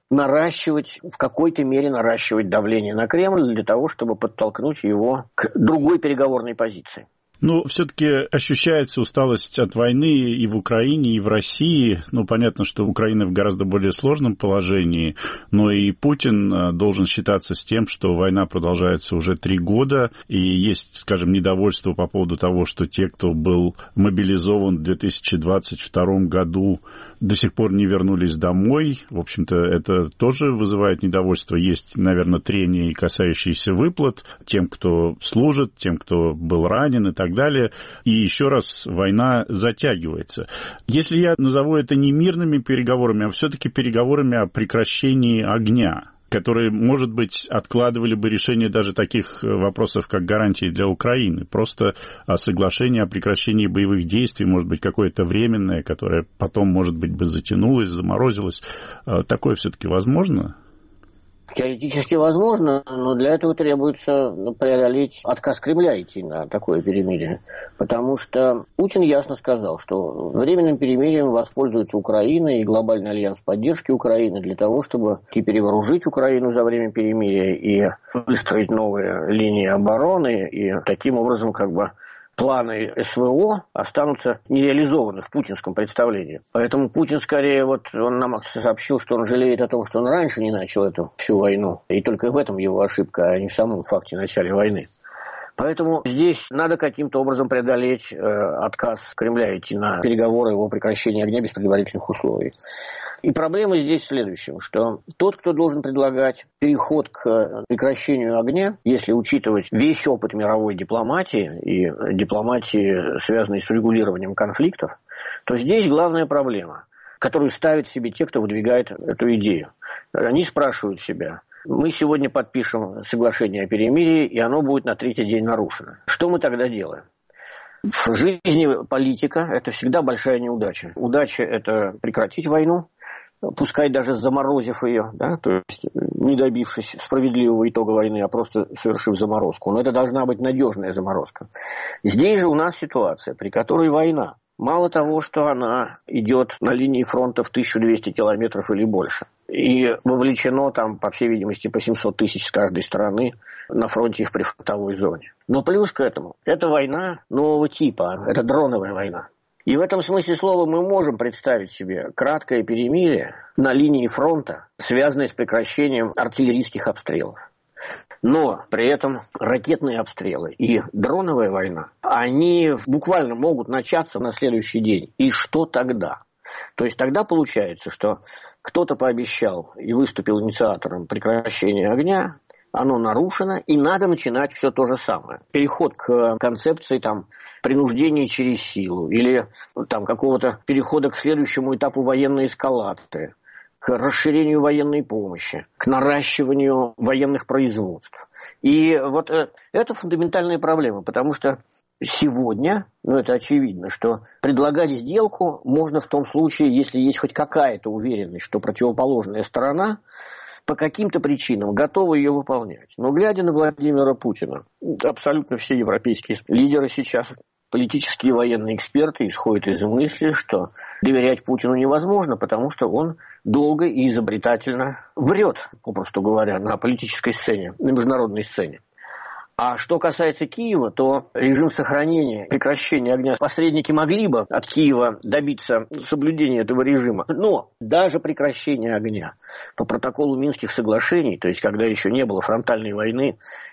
в какой-то мере наращивать давление на Кремль для того, чтобы подтолкнуть его к другой переговорной позиции. Ну, все-таки ощущается усталость от войны и в Украине, и в России. Ну, понятно, что Украина в гораздо более сложном положении, но и Путин должен считаться с тем, что война продолжается уже 3 года, и есть, скажем, недовольство по поводу того, что те, кто был мобилизован в 2022 году, до сих пор не вернулись домой. В общем-то, это тоже вызывает недовольство. Есть, наверное, трения, касающиеся выплат тем, кто служит, тем, кто был ранен и так далее. И еще раз, война затягивается. Если я назову это не мирными переговорами, а все-таки переговорами о прекращении огня, которые, может быть, откладывали бы решение даже таких вопросов, как гарантии для Украины. Просто соглашение о прекращении боевых действий, может быть, какое-то временное, которое потом, может быть, бы затянулось, заморозилось. Такое все-таки возможно? Теоретически возможно, но для этого требуется преодолеть отказ Кремля идти на такое перемирие. Потому что Путин ясно сказал, что временным перемирием воспользуется Украина и глобальный альянс поддержки Украины для того, чтобы и перевооружить Украину за время перемирия, и выстроить новые линии обороны, и таким образом планы СВО останутся нереализованы в путинском представлении. Поэтому Путин скорее, он нам сообщил, что он жалеет о том, что он раньше не начал эту всю войну. И только в этом его ошибка, а не в самом факте начала войны. Поэтому здесь надо каким-то образом преодолеть отказ Кремля идти на переговоры о прекращении огня без предварительных условий. И проблема здесь в следующем, что тот, кто должен предлагать переход к прекращению огня, если учитывать весь опыт мировой дипломатии и дипломатии, связанной с регулированием конфликтов, то здесь главная проблема, которую ставят себе те, кто выдвигает эту идею. Они спрашивают себя: мы сегодня подпишем соглашение о перемирии, и оно будет на 3-й день нарушено. Что мы тогда делаем? В жизни политика – это всегда большая неудача. Удача – это прекратить войну, пускай даже заморозив ее, то есть не добившись справедливого итога войны, а просто совершив заморозку. Но это должна быть надежная заморозка. Здесь же у нас ситуация, при которой война, мало того, что она идет на линии фронта в 1200 километров или больше, и вовлечено там, по всей видимости, по 700 тысяч с каждой стороны на фронте и в прифронтовой зоне. Но плюс к этому, это война нового типа, это дроновая война. И в этом смысле слова мы можем представить себе краткое перемирие на линии фронта, связанное с прекращением артиллерийских обстрелов. Но при этом ракетные обстрелы и дроновая война, они буквально могут начаться на следующий день. И что тогда? То есть тогда получается, что кто-то пообещал и выступил инициатором прекращения огня, оно нарушено, и надо начинать все то же самое. Переход к концепции принуждения через силу или какого-то перехода к следующему этапу военной эскалации, к расширению военной помощи, к наращиванию военных производств. И это фундаментальная проблема, потому что сегодня, это очевидно, что предлагать сделку можно в том случае, если есть хоть какая-то уверенность, что противоположная сторона по каким-то причинам готова ее выполнять. Но глядя на Владимира Путина, абсолютно все европейские лидеры сейчас, политические и военные эксперты, исходят из мысли, что доверять Путину невозможно, потому что он долго и изобретательно врет, попросту говоря, на политической сцене, на международной сцене. А что касается Киева, то режим сохранения, прекращения огня, посредники могли бы от Киева добиться соблюдения этого режима. Но даже прекращение огня по протоколу Минских соглашений, то есть когда еще не было фронтальной войны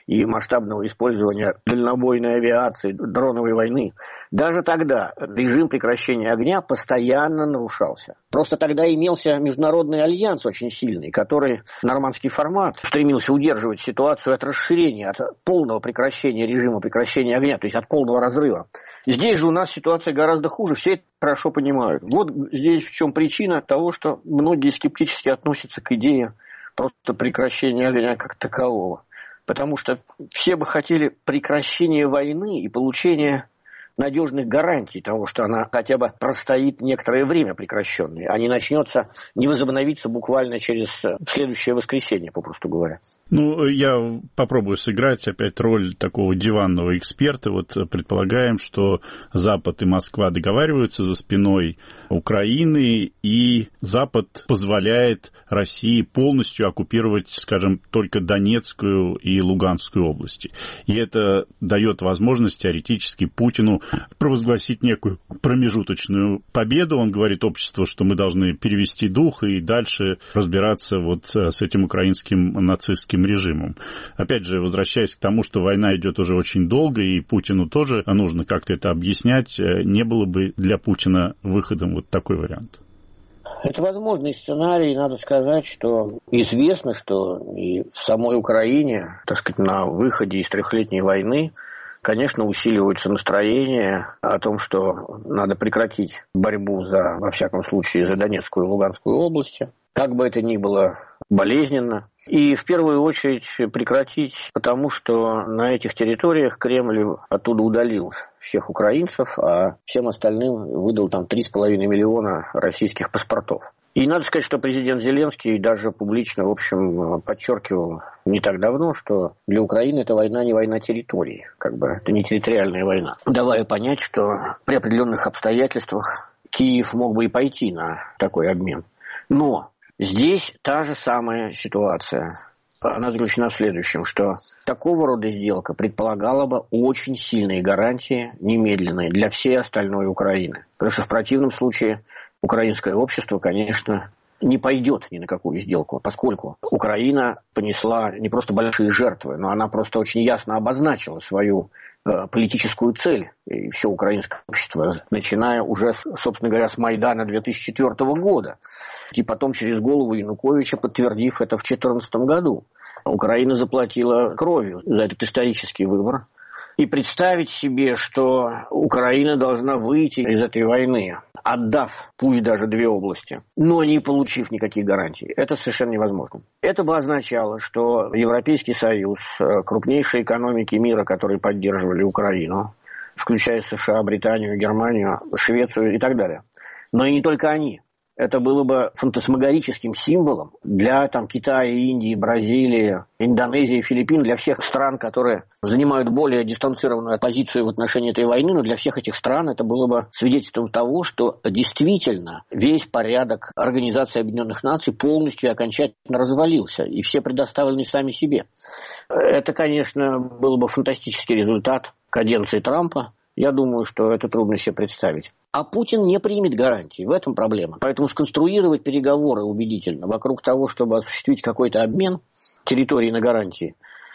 и масштабного использования дальнобойной авиации, дроновой войны, даже тогда режим прекращения огня постоянно нарушался. Просто тогда имелся международный альянс очень сильный, который, нормандский формат, стремился удерживать ситуацию от расширения, от полного прекращения режима прекращения огня, то есть от полного разрыва. Здесь же у нас ситуация гораздо хуже, все это хорошо понимают. Вот здесь в чем причина того, что многие скептически относятся к идее просто прекращения огня как такового. Потому что все бы хотели прекращения войны и получения надежных гарантий того, что она хотя бы простоит некоторое время прекращенной, а не начнется, не возобновится буквально через следующее воскресенье, попросту говоря. Ну, я попробую сыграть опять роль такого диванного эксперта. Вот предполагаем, что Запад и Москва договариваются за спиной Украины, и Запад позволяет России полностью оккупировать, скажем, только Донецкую и Луганскую области. И это дает возможность теоретически Путину провозгласить некую промежуточную победу. Он говорит обществу, что мы должны перевести дух и дальше разбираться вот с этим украинским нацистским режимом. Опять же, возвращаясь к тому, что война идет уже очень долго, и Путину тоже нужно как-то это объяснять, не было бы для Путина выходом вот такой вариант? Это возможный сценарий. Надо сказать, что известно, что и в самой Украине, так сказать, на выходе из трехлетней войны, конечно, усиливаются настроения о том, что надо прекратить борьбу во всяком случае, за Донецкую и Луганскую области. Как бы это ни было болезненно. И в первую очередь прекратить, потому что на этих территориях Кремль оттуда удалил всех украинцев, а всем остальным выдал там 3,5 миллиона российских паспортов. И надо сказать, что президент Зеленский даже публично, в общем, подчеркивал не так давно, что для Украины эта война не война территории, как бы это не территориальная война, давая понять, что при определенных обстоятельствах Киев мог бы и пойти на такой обмен. Но здесь та же самая ситуация. Она заключена в следующем, что такого рода сделка предполагала бы очень сильные гарантии, немедленные, для всей остальной Украины. Потому что в противном случае украинское общество, конечно, не пойдет ни на какую сделку, поскольку Украина понесла не просто большие жертвы, но она просто очень ясно обозначила свою политическую цель, и все украинское общество, начиная уже, собственно говоря, с Майдана 2004 года, и потом через голову Януковича, подтвердив это в 2014 году. Украина заплатила кровью за этот исторический выбор. И представить себе, что Украина должна выйти из этой войны, отдав, пусть даже 2 области, но не получив никаких гарантий, это совершенно невозможно. Это бы означало, что Европейский Союз, крупнейшие экономики мира, которые поддерживали Украину, включая США, Британию, Германию, Швецию и так далее, но и не только они. Это было бы фантасмагорическим символом для Китая, Индии, Бразилии, Индонезии, Филиппин, для всех стран, которые занимают более дистанцированную позицию в отношении этой войны, но для всех этих стран это было бы свидетельством того, что действительно весь порядок Организации Объединенных Наций полностью и окончательно развалился, и все предоставлены сами себе. Это, конечно, был бы фантастический результат каденции Трампа. Я думаю, что это трудно себе представить. А Путин не примет гарантии. В этом проблема. Поэтому сконструировать переговоры убедительно вокруг того, чтобы осуществить какой-то обмен территории на гарантии,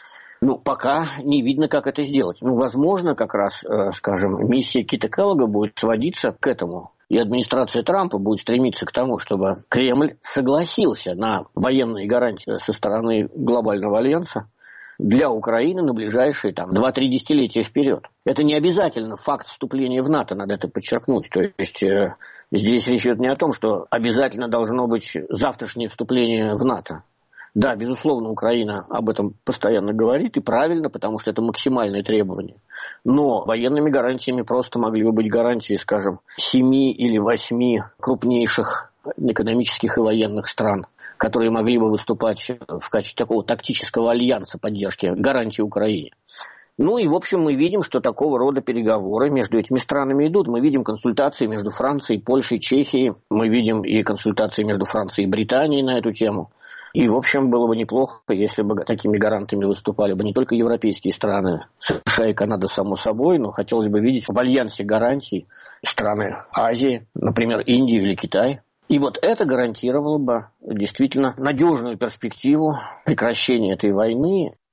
пока не видно, как это сделать. Возможно, как раз, скажем, миссия Кита Келлога будет сводиться к этому. И администрация Трампа будет стремиться к тому, чтобы Кремль согласился на военные гарантии со стороны глобального альянса для Украины на ближайшие 2-3 десятилетия вперед. Это не обязательно факт вступления в НАТО, надо это подчеркнуть. То есть здесь речь идет не о том, что обязательно должно быть завтрашнее вступление в НАТО. Да, безусловно, Украина об этом постоянно говорит, и правильно, потому что это максимальное требование. Но военными гарантиями просто могли бы быть гарантии, скажем, 7 или 8 крупнейших экономических и военных стран, которые могли бы выступать в качестве такого тактического альянса поддержки гарантии Украине. И, в общем, мы видим, что такого рода переговоры между этими странами идут. Мы видим консультации между Францией, Польшей, Чехией. Мы видим и консультации между Францией и Британией на эту тему. И, в общем, было бы неплохо, если бы такими гарантами выступали бы не только европейские страны, США и Канада, само собой, но хотелось бы видеть в альянсе гарантий страны Азии, например, Индию или Китай. И вот это гарантировало бы действительно надежную перспективу прекращения этой войны.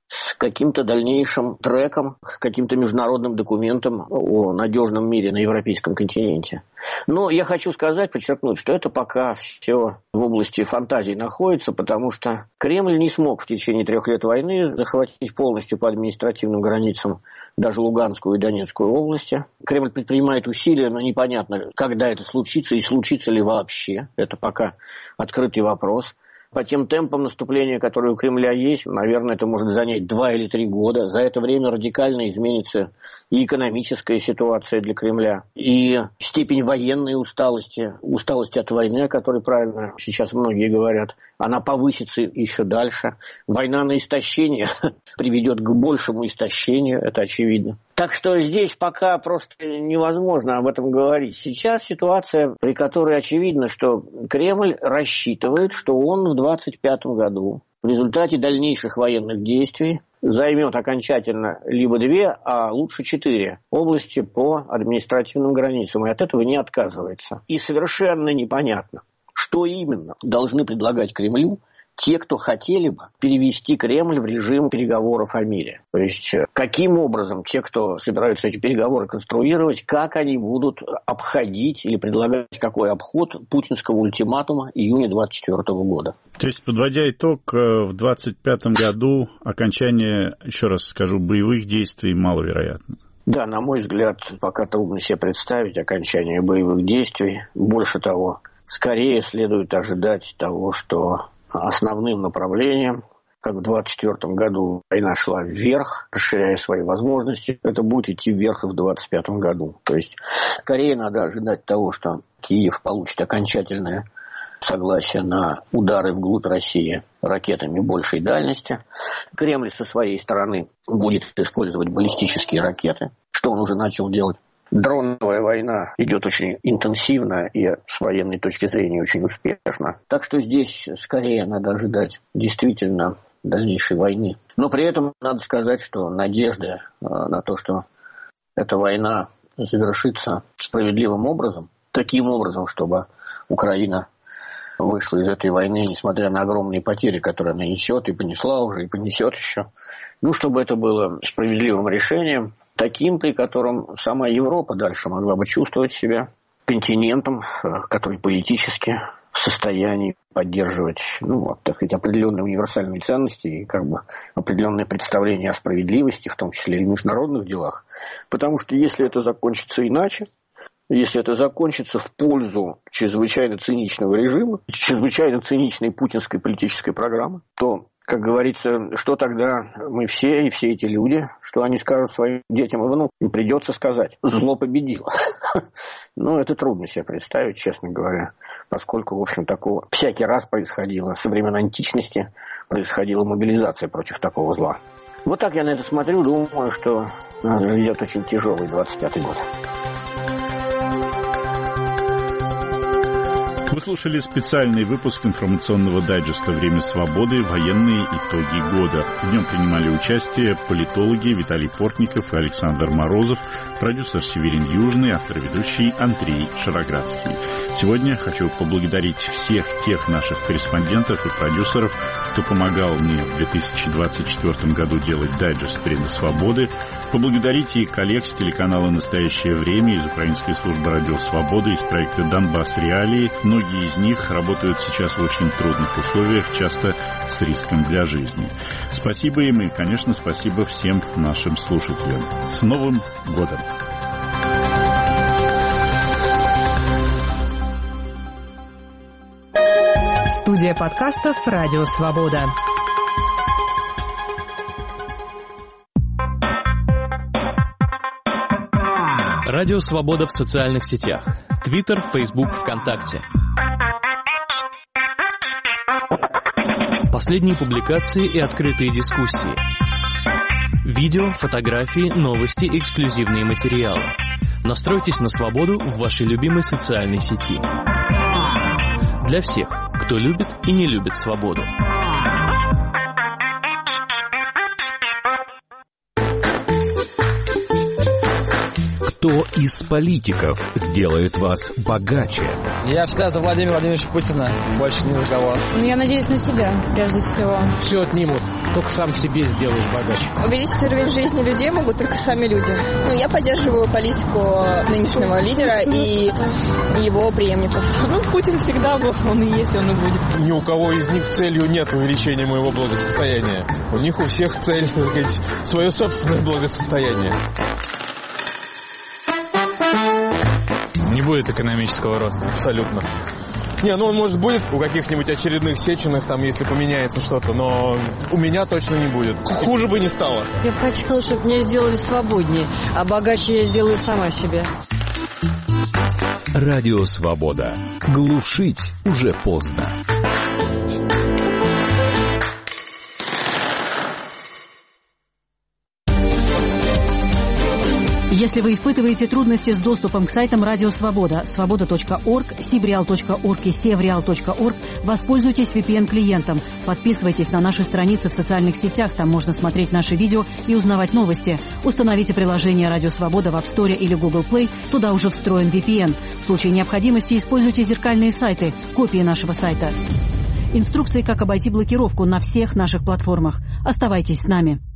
с каким-то дальнейшим треком, каким-то международным документом о надежном мире на европейском континенте. Но я хочу сказать, подчеркнуть, что это пока все в области фантазий находится, потому что Кремль не смог в течение 3 лет войны захватить полностью по административным границам даже Луганскую и Донецкую области. Кремль предпринимает усилия, но непонятно, когда это случится и случится ли вообще. Это пока открытый вопрос. По тем темпам наступления, которые у Кремля есть, наверное, это может занять 2 или 3 года. За это время радикально изменится и экономическая ситуация для Кремля, и степень военной усталости от войны, о которой правильно сейчас многие говорят, она повысится еще дальше. Война на истощение приведет к большему истощению, это очевидно. Так что здесь пока просто невозможно об этом говорить. Сейчас ситуация, при которой очевидно, что Кремль рассчитывает, что он в 2025 году в результате дальнейших военных действий займет окончательно либо 2, а лучше 4 области по административным границам, и от этого не отказывается. И совершенно непонятно, что именно должны предлагать Кремлю те, кто хотели бы перевести Кремль в режим переговоров о мире. То есть, каким образом те, кто собираются эти переговоры конструировать, как они будут обходить или предлагать какой обход путинского ультиматума июня 2024 года. То есть, подводя итог, в 2025 году окончание, еще раз скажу, боевых действий маловероятно. Да, на мой взгляд, пока трудно себе представить окончание боевых действий. Больше того, скорее следует ожидать того, что основным направлением, как в 2024 году война шла вверх, расширяя свои возможности, это будет идти вверх и в 2025 году. То есть скорее надо ожидать того, что Киев получит окончательное согласие на удары вглубь России ракетами большей дальности. Кремль со своей стороны будет использовать баллистические ракеты, что он уже начал делать. Дроновая война идет очень интенсивно и с военной точки зрения очень успешно. Так что здесь скорее надо ожидать действительно дальнейшей войны. Но при этом надо сказать, что надежда на то, что эта война завершится справедливым образом, таким образом, чтобы Украина вышла из этой войны, несмотря на огромные потери, которые она несет, и понесла уже, и понесет еще. Чтобы это было справедливым решением, таким, при котором сама Европа дальше могла бы чувствовать себя континентом, который политически в состоянии поддерживать, определенные универсальные ценности и определенное представление о справедливости, в том числе и в международных делах. Потому что если это закончится иначе, если это закончится в пользу чрезвычайно циничного режима, чрезвычайно циничной путинской политической программы, то, как говорится, что тогда мы все и все эти люди, что они скажут своим детям и внукам? Им придется сказать: зло победило. Это трудно себе представить, честно говоря, поскольку, в общем, такого всякий раз происходило. Со времен античности происходила мобилизация против такого зла. Вот так я на это смотрю, думаю, что нас ждет очень тяжелый 25-й год. Вы слушали специальный выпуск информационного дайджеста «Время свободы. Военные итоги года». В нем принимали участие политологи Виталий Портников и Александр Морозов, продюсер Северин Южный, автор-ведущий Андрей Шароградский. Сегодня хочу поблагодарить всех тех наших корреспондентов и продюсеров, кто помогал мне в 2024 году делать дайджест «Время свободы», поблагодарить и коллег с телеканала «Настоящее время», из Украинской службы радио «Свобода», из проекта «Донбасс Реалии». Многие из них работают сейчас в очень трудных условиях, часто с риском для жизни. Спасибо им и, конечно, спасибо всем нашим слушателям. С Новым годом! Студия подкастов «Радио Свобода». Радио Свобода в социальных сетях. Твиттер, Фейсбук, ВКонтакте. Последние публикации и открытые дискуссии. Видео, фотографии, новости, эксклюзивные материалы. Настройтесь на свободу в вашей любимой социальной сети. Для всех, кто любит и не любит свободу. Кто из политиков сделает вас богаче? Я всегда за Владимира Владимировича Путина, больше ни за кого. Я надеюсь на себя, прежде всего. Все отнимут. только сам себе сделаешь богаче. Увеличить уровень жизни людей могут только сами люди. Я поддерживаю политику нынешнего лидера и его преемников. Путин всегда был, он и есть, он и будет. Ни у кого из них целью нет увеличения моего благосостояния. У них у всех цель, так сказать, свое собственное благосостояние. Не будет экономического роста. Абсолютно. Он, может, будет у каких-нибудь очередных Сеченых, там, если поменяется что-то, но у меня точно не будет. Хуже бы не стало. Я бы хотела, чтобы меня сделали свободнее, а богаче я сделаю сама себя. Радио «Свобода». Глушить уже поздно. Если вы испытываете трудности с доступом к сайтам Радио Свобода, свобода.орг, sibreal.org и sevreal.org, воспользуйтесь VPN-клиентом. Подписывайтесь на наши страницы в социальных сетях, там можно смотреть наши видео и узнавать новости. Установите приложение Радио Свобода в App Store или Google Play, туда уже встроен VPN. В случае необходимости используйте зеркальные сайты, копии нашего сайта. Инструкции, как обойти блокировку на всех наших платформах. Оставайтесь с нами.